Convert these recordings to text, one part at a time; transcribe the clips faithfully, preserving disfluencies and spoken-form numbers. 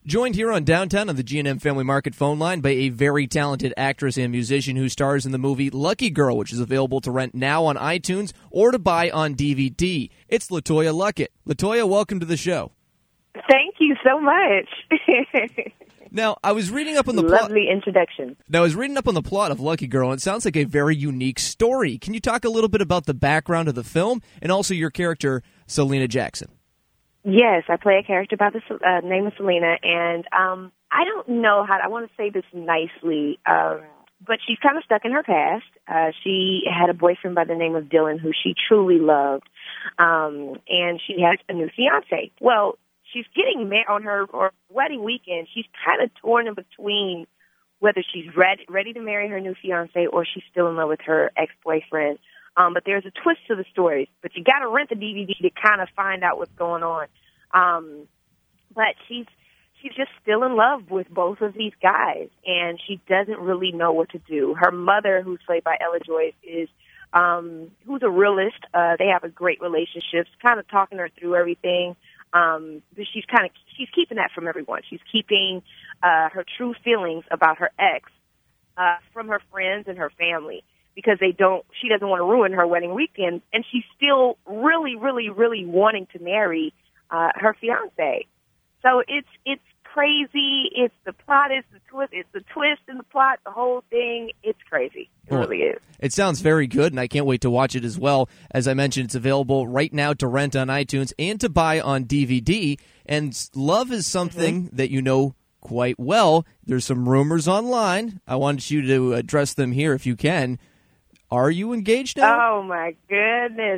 Joined here on Downtown on the G and M Family Market phone line by a very talented actress and musician who stars in the movie Lucky Girl, which is available to rent now on iTunes or to buy on D V D. It's LaToya Luckett. LaToya, welcome to the show. Thank you so much. Now, I was reading up on the plot. Lovely introduction. Now, I was reading up on the plot of Lucky Girl, and it sounds like a very unique story. Can you talk a little bit about the background of the film and also your character, Selena Jackson? Yes, I play a character by the uh, name of Selena, and um, I don't know how to, I want to say this nicely, um, but she's kind of stuck in her past. Uh, she had a boyfriend by the name of Dylan who she truly loved, um, and she has a new fiance. Well, she's getting married on her or wedding weekend. She's kind of torn in between whether she's ready, ready to marry her new fiance or she's still in love with her ex-boyfriend. Um, but there's a twist to the story. But you got to rent the D V D to kind of find out what's going on. Um, but she's she's just still in love with both of these guys, and she doesn't really know what to do. Her mother, who's played by Ella Joyce, is um, who's a realist. Uh, they have a great relationship. She's kind of talking her through everything. Um, but she's kind of she's keeping that from everyone. She's keeping uh, her true feelings about her ex uh, from her friends and her family, because they don't, she doesn't want to ruin her wedding weekend, and she's still really, really, really wanting to marry uh, her fiance. So it's it's crazy. It's the plot is the twist. It's the twist in the plot. The whole thing. It's crazy. It well, really is. It sounds very good, and I can't wait to watch it as well. As I mentioned, it's available right now to rent on iTunes and to buy on D V D. And love is something mm-hmm. that you know quite well. There's some rumors online. I want you to address them here if you can. Are you engaged now? Oh, my goodness.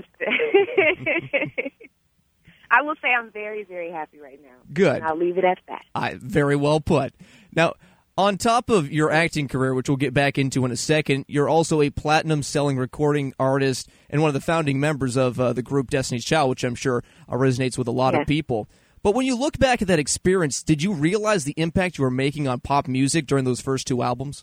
I will say I'm very, very happy right now. Good. And I'll leave it at that. I, very well put. Now, on top of your acting career, which we'll get back into in a second, you're also a platinum-selling recording artist and one of the founding members of uh, the group Destiny's Child, which I'm sure uh, resonates with a lot yeah. of people. But when you look back at that experience, did you realize the impact you were making on pop music during those first two albums?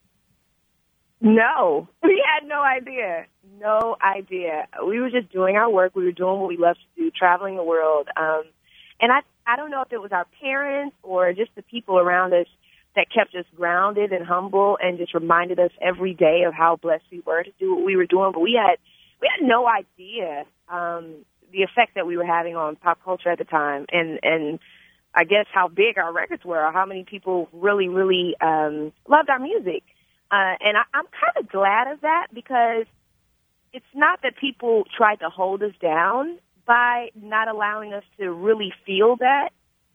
No, we had no idea. No idea. We were just doing our work. We were doing what we loved to do, traveling the world. Um, and I, I don't know if it was our parents or just the people around us that kept us grounded and humble and just reminded us every day of how blessed we were to do what we were doing. But we had, we had no idea um, the effect that we were having on pop culture at the time, and and I guess how big our records were, or how many people really, really um, loved our music. Uh, and I, I'm kind of glad of that, because it's not that people tried to hold us down by not allowing us to really feel that.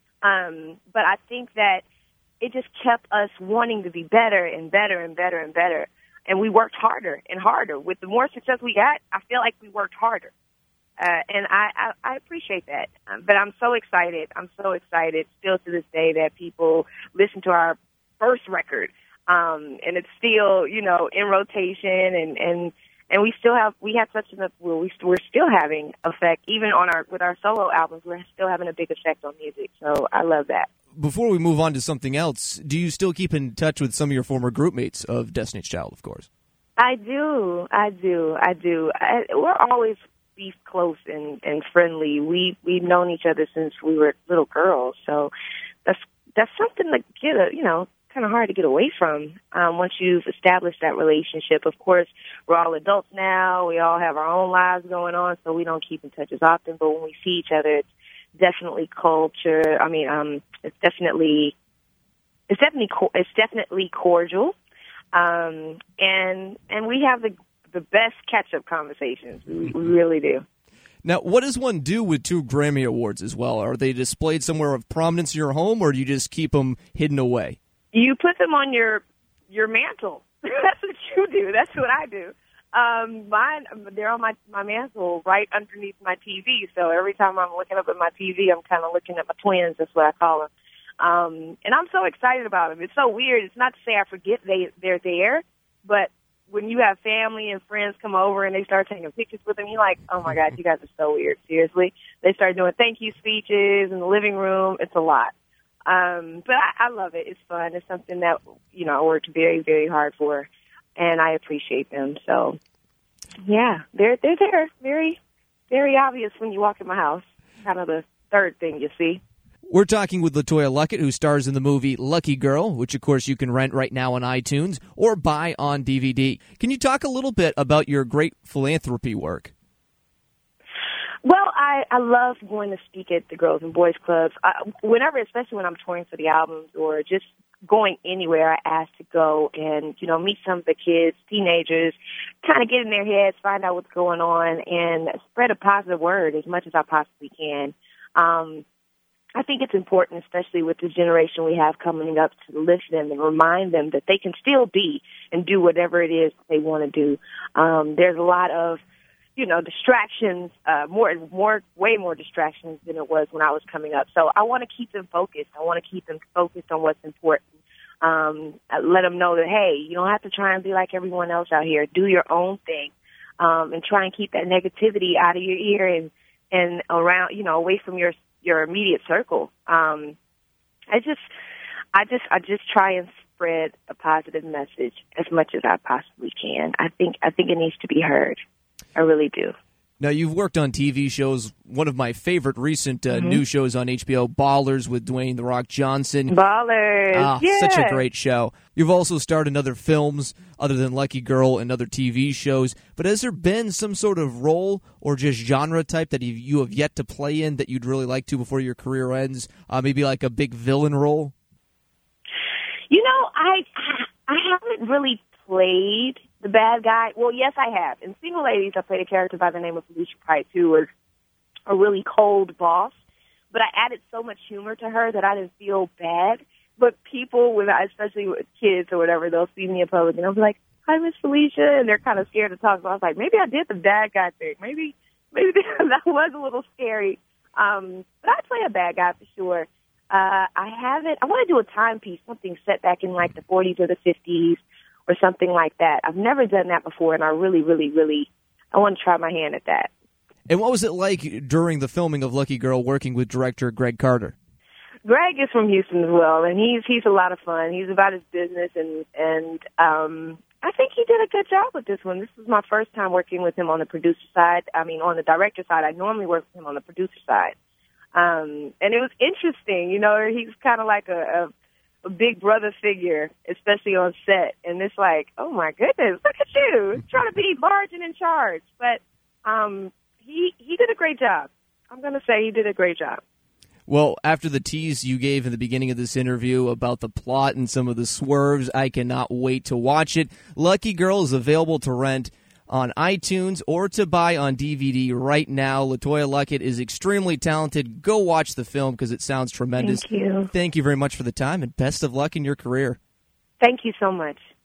Um, but I think that it just kept us wanting to be better and better and better and better. And we worked harder and harder. With the more success we got, I feel like we worked harder. Uh, and I, I, I appreciate that. Um, but I'm so excited. I'm so excited still to this day that people listen to our first record. Um, and it's still, you know, in rotation, and, and, and we still have, we have such an, well, we, we're still having effect, even on our, with our solo albums, we're still having a big effect on music. So I love that. Before we move on to something else, do you still keep in touch with some of your former group mates of Destiny's Child, of course? I do. I do. I do. I, we're always be close and, and friendly. We, we've known each other since we were little girls. So that's, that's something to get a, you know, kind of hard to get away from um, once you've established that relationship. Of course, we're all adults now. We all have our own lives going on, so we don't keep in touch as often. But when we see each other, it's definitely culture. I mean, um, it's definitely, it's definitely, it's definitely cordial, um, and and we have the the best catch-up conversations. We, we really do. Now, what does one do with two Grammy Awards as well? Are they displayed somewhere of prominence in your home, or do you just keep them hidden away? You put them on your your mantle. That's what you do. That's what I do. Um, mine, they're on my my mantle right underneath my T V. So every time I'm looking up at my T V, I'm kind of looking at my twins. That's what I call them. Um, and I'm so excited about them. It's so weird. It's not to say I forget they they're there, but when you have family and friends come over and they start taking pictures with them, you're like, oh my God, you guys are so weird. Seriously, they start doing thank you speeches in the living room. It's a lot. Um, but I, I love it. It's fun. It's something that, you know, I worked very, very hard for, and I appreciate them. So, yeah, they're they're there. Very, very obvious when you walk in my house. Kind of the third thing you see. We're talking with LaToya Luckett, who stars in the movie Lucky Girl, which, of course, you can rent right now on iTunes or buy on D V D. Can you talk a little bit about your great philanthropy work? Well, I, I love going to speak at the Girls and Boys Clubs. I, whenever, especially when I'm touring for the albums or just going anywhere, I ask to go and, you know, meet some of the kids, teenagers, kind of get in their heads, find out what's going on, and spread a positive word as much as I possibly can. Um, I think it's important, especially with the generation we have coming up, to lift them and remind them that they can still be and do whatever it is they want to do. Um, there's a lot of, you know, distractions, uh, more, more, way more distractions than it was when I was coming up. So I want to keep them focused. I want to keep them focused on what's important. Um, let them know that, hey, you don't have to try and be like everyone else out here. Do your own thing, um, and try and keep that negativity out of your ear and, and around, you know, away from your your immediate circle. Um, I just, I just, I just try and spread a positive message as much as I possibly can. I think, I think it needs to be heard. I really do. Now, you've worked on T V shows. One of my favorite recent uh, mm-hmm. new shows on H B O, Ballers with Dwayne The Rock Johnson. Ballers, ah, yeah. Such a great show. You've also starred in other films other than Lucky Girl and other T V shows. But has there been some sort of role or just genre type that you have yet to play in that you'd really like to before your career ends? Uh, maybe like a big villain role? You know, I I haven't really played the bad guy. Well, yes, I have. In Single Ladies, I played a character by the name of Felicia Price, who was a really cold boss. But I added so much humor to her that I didn't feel bad. But people, when I, especially with kids or whatever, they'll see me in public and I'll be like, "Hi, Miss Felicia," and they're kind of scared to talk. So I was like, maybe I did the bad guy thing. Maybe, maybe that was a little scary. Um, but I play a bad guy for sure. Uh, I haven't. I want to do a timepiece, something set back in like the forties or the fifties. Or something like that. I've never done that before, and I really, really, really, I want to try my hand at that. And what was it like during the filming of Lucky Girl working with director Greg Carter? Greg is from Houston as well, and he's he's a lot of fun. He's about his business, and and um, I think he did a good job with this one. This was my first time working with him on the producer side. I mean, on the director side. I normally work with him on the producer side, um, and it was interesting. You know, he's kind of like a, a a big brother figure, especially on set. And it's like, oh, my goodness, look at you, trying to be large and in charge. But um, he, he did a great job. I'm going to say he did a great job. Well, after the tease you gave in the beginning of this interview about the plot and some of the swerves, I cannot wait to watch it. Lucky Girl is available to rent on iTunes or to buy on D V D right now. LaToya Luckett is extremely talented. Go watch the film because it sounds tremendous. Thank you. Thank you very much for the time, and best of luck in your career. Thank you so much.